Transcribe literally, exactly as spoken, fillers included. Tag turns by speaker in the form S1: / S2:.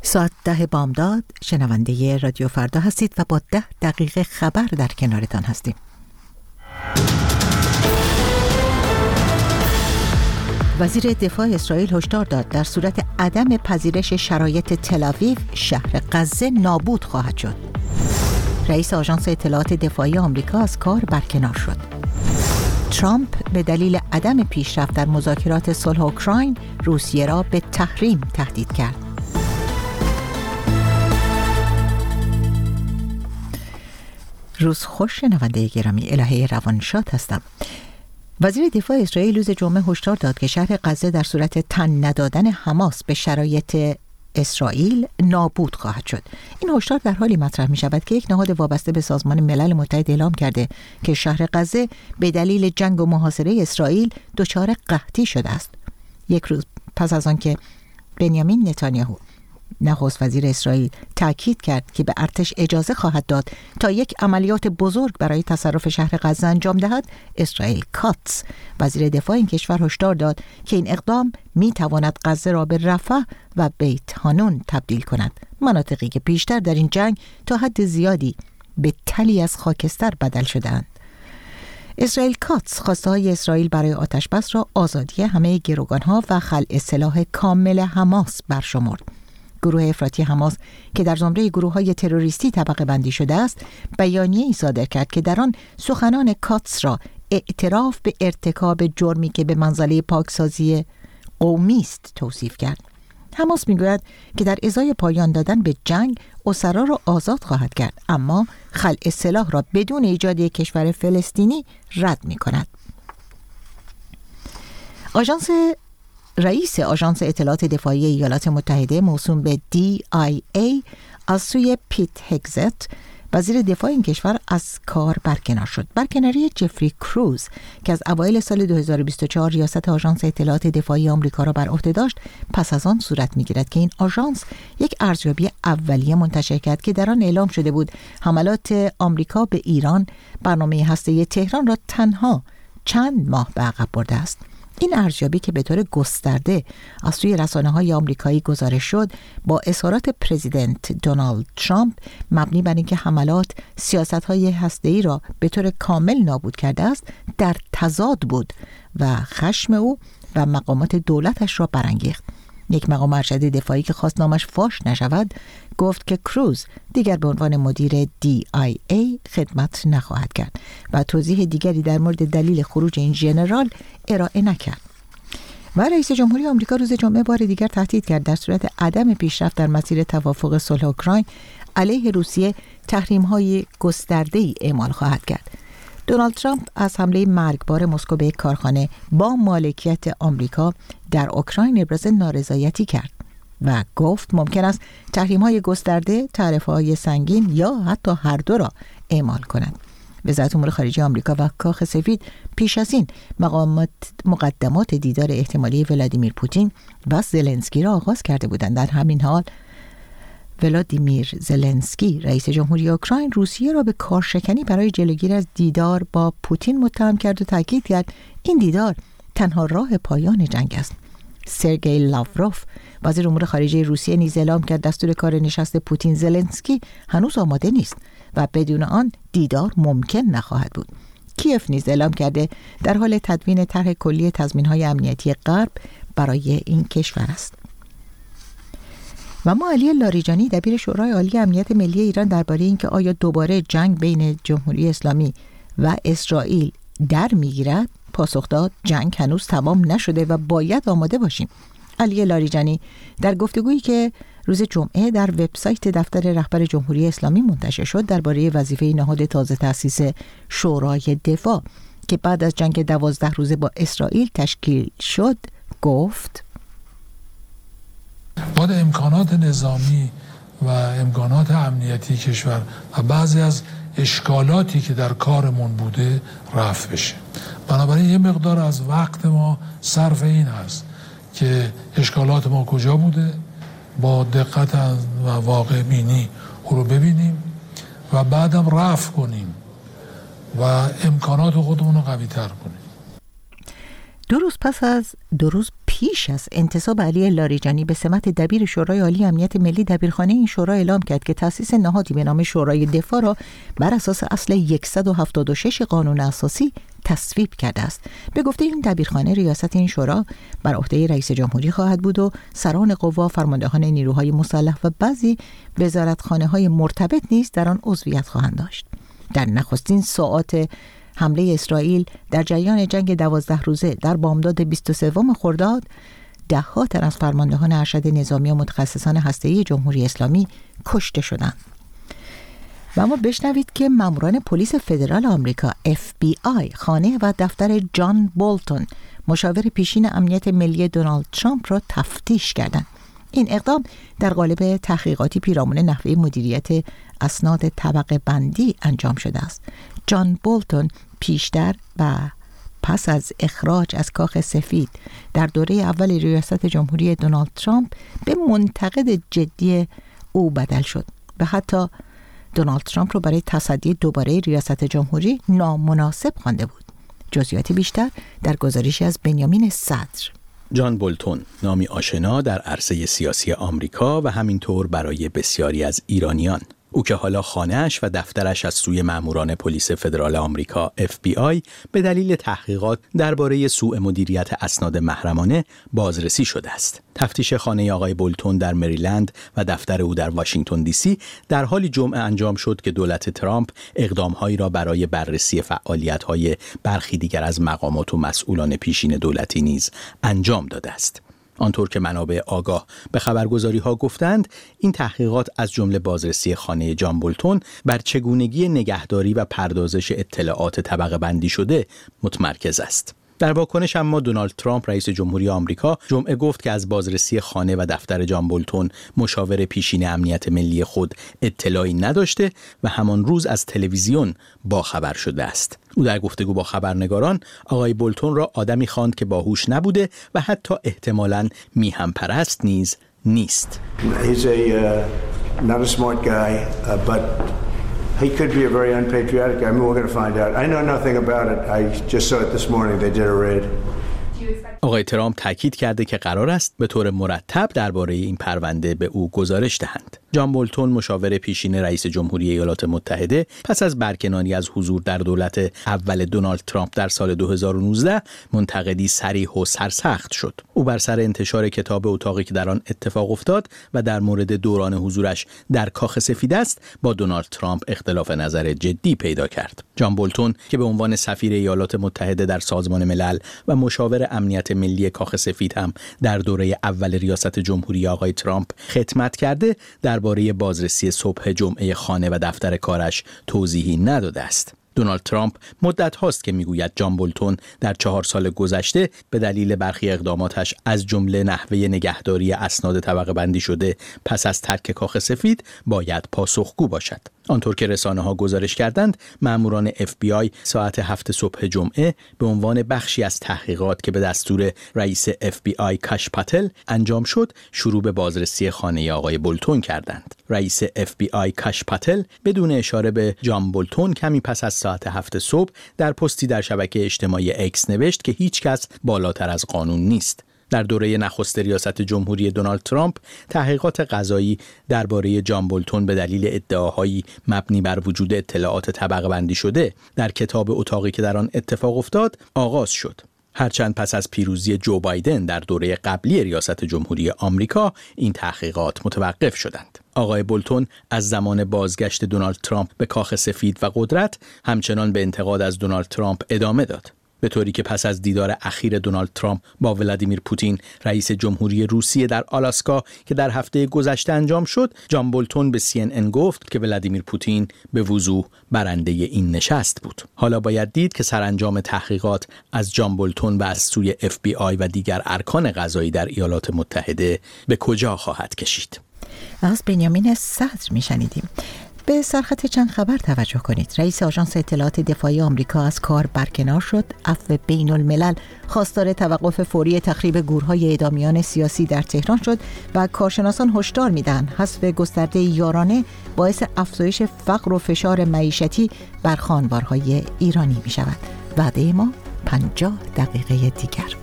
S1: ساعت ده بامداد شنونده رادیو فردا هستید و با ده دقیقه خبر در کنارتان هستیم. وزیر دفاع اسرائیل هشدار داد در صورت عدم پذیرش شرایط تل‌آویو شهر غزه نابود خواهد شد. رئیس آژانس اطلاعات دفاعی آمریکا از کار برکنار شد. ترامپ به دلیل عدم پیشرفت در مذاکرات صلح اوکراین روسیه را به تحریم تهدید کرد. روز خوش شنونده گرامی، الهه روانشاد هستم. وزیر دفاع اسرائیل روز جمعه هشدار داد که شهر غزه در صورت تن ندادن حماس به شرایط اسرائیل نابود خواهد شد. این هشدار در حالی مطرح می شود که یک نهاد وابسته به سازمان ملل متحد اعلام کرده که شهر غزه به دلیل جنگ و محاصره اسرائیل دچار قحطی شده است. یک روز پس از آن که بنیامین نتانیاهو نخست وزیر اسرائیل تاکید کرد که به ارتش اجازه خواهد داد تا یک عملیات بزرگ برای تصرف شهر غزه انجام دهد، اسرائیل کاتس وزیر دفاع این کشور هشدار داد که این اقدام می تواند غزه را به رفح و بیت حانون تبدیل کند، مناطقی که پیشتر در این جنگ تا حد زیادی به تلی از خاکستر بدل شده‌اند. اسرائیل کاتس خواسته های اسرائیل برای آتشبس را آزادی همه گروگانها و خلع سلاح کامل حماس برشمرد. گروه افراطی حماس که در زمره گروه‌های تروریستی طبقه بندی شده است، بیانیه‌ای صادر کرد که در آن سخنان کاتس را اعتراف به ارتکاب جرمی که به منزله پاکسازی قومی است توصیف کرد. حماس میگوید که در ازای پایان دادن به جنگ اسرا را آزاد خواهد کرد، اما خلع سلاح را بدون ایجاد یک کشور فلسطینی رد می‌کند. آژانس رئیس آژانس اطلاعات دفاعی ایالات متحده موسوم به دی آی ای از سوی پیت هگزت وزیر دفاع این کشور از کار برکنار شد. برکناری جفری کروز که از اوایل سال دو هزار و بیست و چهار ریاست آژانس اطلاعات دفاعی آمریکا را بر عهده داشت، پس از آن صورت می‌گیرد که این آژانس یک ارزیابی اولیه منتشر کرد که در آن اعلام شده بود حملات آمریکا به ایران برنامه هسته‌ای تهران را تنها چند ماه به عقب برده است. این ارزیابی که به طور گسترده از سوی رسانه‌های آمریکایی گزارش شد، با اظهارات پرزیدنت دونالد ترامپ مبنی بر اینکه حملات سیاست‌های هسته‌ای را به طور کامل نابود کرده است، در تضاد بود و خشم او و مقامات دولتش را برانگیخت. یک مقام ارشد دفاعی که خواست نامش فاش نشود گفت که کروز دیگر به عنوان مدیر دی آی ای خدمت نخواهد کرد و توضیح دیگری در مورد دلیل خروج این ژنرال ارائه نکرد. و رئیس جمهوری آمریکا روز جمعه بار دیگر تهدید کرد در صورت عدم پیشرفت در مسیر توافق صلح اوکراین علیه روسیه تحریم‌های گسترده‌ای اعمال خواهد کرد. دونالد ترامپ از حمله مرگبار مسکو به یک کارخانه با مالکیت آمریکا در اوکراین ابراز نارضایتی کرد و گفت ممکن است تحریم‌های گسترده، تعرفه‌های سنگین یا حتی هر دو را اعمال کنند. وزارت امور خارجه آمریکا و کاخ سفید پیش از این مقامات مقدمات دیدار احتمالی ولادیمیر پوتین و زلنسکی را آغاز کرده بودند. در همین حال ولادیمیر زلنسکی رئیس جمهوری اوکراین روسیه را به کارشکنی برای جلوگیری از دیدار با پوتین متهم کرد و تاکید کرد این دیدار تنها راه پایان جنگ است. سرگئی لاوروف وزیر امور خارجه روسیه نیز اعلام کرد دستور کار نشست پوتین زلنسکی هنوز آماده نیست و بدون آن دیدار ممکن نخواهد بود. کیف نیز اعلام کرده در حال تدوین طرح کلی تضمین‌های امنیتی غرب برای این کشور است. و ما علی لاریجانی دبیر شورای عالی امنیت ملی ایران درباره اینکه آیا دوباره جنگ بین جمهوری اسلامی و اسرائیل در میگیرد پاسخ داد جنگ هنوز تمام نشده و باید آماده باشیم. علی لاریجانی در گفتگویی که روز جمعه در وبسایت دفتر رهبر جمهوری اسلامی منتشر شد درباره وظیفه نهاد تازه تأسیس شورای دفاع که بعد از جنگ دوازده روزه با اسرائیل تشکیل شد گفت
S2: باید امکانات نظامی و امکانات امنیتی کشور و بعضی از اشکالاتی که در کارمون بوده رفع بشه. بنابراین یه مقدار از وقت ما صرف این هست که اشکالات ما کجا بوده با دقت و واقع بینی او رو ببینیم و بعدم رفع کنیم و امکانات خودمون رو قوی تر کنیم.
S1: دو روز پس از دو روز پیش پیش از انتصاب علی لاریجانی به سمت دبیر شورای عالی امنیت ملی، دبیرخانه این شورا اعلام کرد که تأسیس نهادی به نام شورای دفاع را بر اساس اصل صد و هفتاد و شش قانون اساسی تصویب کرده است. به گفته این دبیرخانه، ریاست این شورا بر عهده رئیس جمهوری خواهد بود و سران قوا، فرماندهان نیروهای مسلح و بعضی وزارتخانه‌های مرتبط نیز در آن عضویت خواهند داشت. در نخستین ساعات حمله اسرائیل در جریان جنگ دوازده روزه در بامداد بیست و سه خرداد، ده ها تن از فرماندهان ارشد نظامی و متخصصان هسته‌ای جمهوری اسلامی کشته شدند. و اما بشنوید که ماموران پلیس فدرال آمریکا اف بی آی خانه و دفتر جان بولتون، مشاور پیشین امنیت ملی دونالد ترامپ را تفتیش کردند. این اقدام در قالب تحقیقاتی پیرامون نحوه مدیریت اسناد طبقه بندی انجام شده است. جان بولتون پیشتر و پس از اخراج از کاخ سفید در دوره اول ریاست جمهوری دونالد ترامپ به منتقد جدی او بدل شد و حتی دونالد ترامپ رو برای تصدی دوباره ریاست جمهوری نامناسب خوانده بود. جزئیات بیشتر در گزارشی از بنیامین صدر.
S3: جان بولتون، نامی آشنا در عرصه سیاسی آمریکا و همینطور برای بسیاری از ایرانیان. او که حالا خانه‌اش و دفترش از سوی ماموران پلیس فدرال آمریکا اف بی آی به دلیل تحقیقات درباره سوء مدیریت اسناد محرمانه بازرسی شده است. تفتیش خانه آقای بولتون در مریلند و دفتر او در واشنگتن دی سی در حالی جمعه انجام شد که دولت ترامپ اقدام‌هایی را برای بررسی فعالیت‌های برخی دیگر از مقامات و مسئولان پیشین دولتی نیز انجام داده است. آنطور که منابع آگاه به خبرگزاری‌ها گفتند، این تحقیقات از جمله بازرسی خانه جان بولتون بر چگونگی نگهداری و پردازش اطلاعات طبقه بندی شده متمرکز است. در واکنش اما دونالد ترامپ رئیس جمهوری آمریکا جمعه گفت که از بازرسی خانه و دفتر جان بولتون مشاور پیشین امنیت ملی خود اطلاعی نداشته و همان روز از تلویزیون باخبر شده است. او در گفتگو با خبرنگاران آقای بولتون را آدمی خواند که باهوش نبوده و حتی احتمالاً میهم پرست نیز نیست.
S4: He's a uh, not a smart guy, uh, but he could be a very unpatriotic guy. I mean, we're going to find out. I know nothing about it. I just saw it this morning. They did a raid.
S3: آقای ترامپ تاکید کرده که قرار است به طور مرتب درباره این پرونده به او گزارش دهند. جان بولتون، مشاور پیشین رئیس جمهوری ایالات متحده، پس از برکناری از حضور در دولت اول دونالد ترامپ در سال دو هزار و نوزده منتقدی صریح و سرسخت شد. او بر سر انتشار کتاب اتاقی که در آن اتفاق افتاد و در مورد دوران حضورش در کاخ سفید است با دونالد ترامپ اختلاف نظر جدی پیدا کرد. جان بولتون که به عنوان سفیر ایالات متحده در سازمان ملل و مشاور امنیت ملی کاخ سفید هم در دوره اول ریاست جمهوری آقای ترامپ خدمت کرده، درباره بازرسی صبح جمعه خانه و دفتر کارش توضیحی نداده است. دونالد ترامپ مدت هاست که میگوید جان بولتون در چهار سال گذشته به دلیل برخی اقداماتش از جمله نحوه نگهداری اسناد طبقه بندی شده پس از ترک کاخ سفید باید پاسخگو باشد. آنطور که رسانه‌ها گزارش کردند، ماموران اف بی آی ساعت هفت صبح جمعه به عنوان بخشی از تحقیقات که به دستور رئیس اف بی آی کاش پاتل انجام شد، شروع به بازرسی خانه آقای بولتون کردند. رئیس اف بی آی کاش پاتل بدون اشاره به جان بولتون کمی پس از ساعت هفت صبح در پستی در شبکه اجتماعی اکس نوشت که هیچ کس بالاتر از قانون نیست. در دوره نخست ریاست جمهوری دونالد ترامپ، تحقیقات قضایی درباره جان بولتون به دلیل ادعاهایی مبنی بر وجود اطلاعات طبقه بندی شده در کتاب اتاقی که در آن اتفاق افتاد آغاز شد. هرچند پس از پیروزی جو بایدن در دوره قبلی ریاست جمهوری آمریکا این تحقیقات متوقف شدند. آقای بولتون از زمان بازگشت دونالد ترامپ به کاخ سفید و قدرت همچنان به انتقاد از دونالد ترامپ ادامه داد، به طوری که پس از دیدار اخیر دونالد ترامپ با ولادیمیر پوتین رئیس جمهوری روسیه در آلاسکا که در هفته گذشته انجام شد، جان بولتون به سی ان ان گفت که ولادیمیر پوتین به وضوح برنده این نشست بود. حالا باید دید که سرانجام تحقیقات از جان بولتون و از سوی اف بی آی و دیگر ارکان قضایی در ایالات متحده به کجا خواهد کشید.
S1: از بنیامین صدر میشنیدیم. به سرخط چند خبر توجه کنید. رئیس آژانس اطلاعات دفاعی آمریکا از کار برکنار شد. عفو بین الملل خواستار توقف فوری تخریب گورهای اعدامیان سیاسی در تهران شد و کارشناسان هشدار میدن حذف گسترده یارانه باعث افزایش فقر و فشار معیشتی بر خانوارهای ایرانی می شود. وعده ما پنجاه دقیقه دیگر.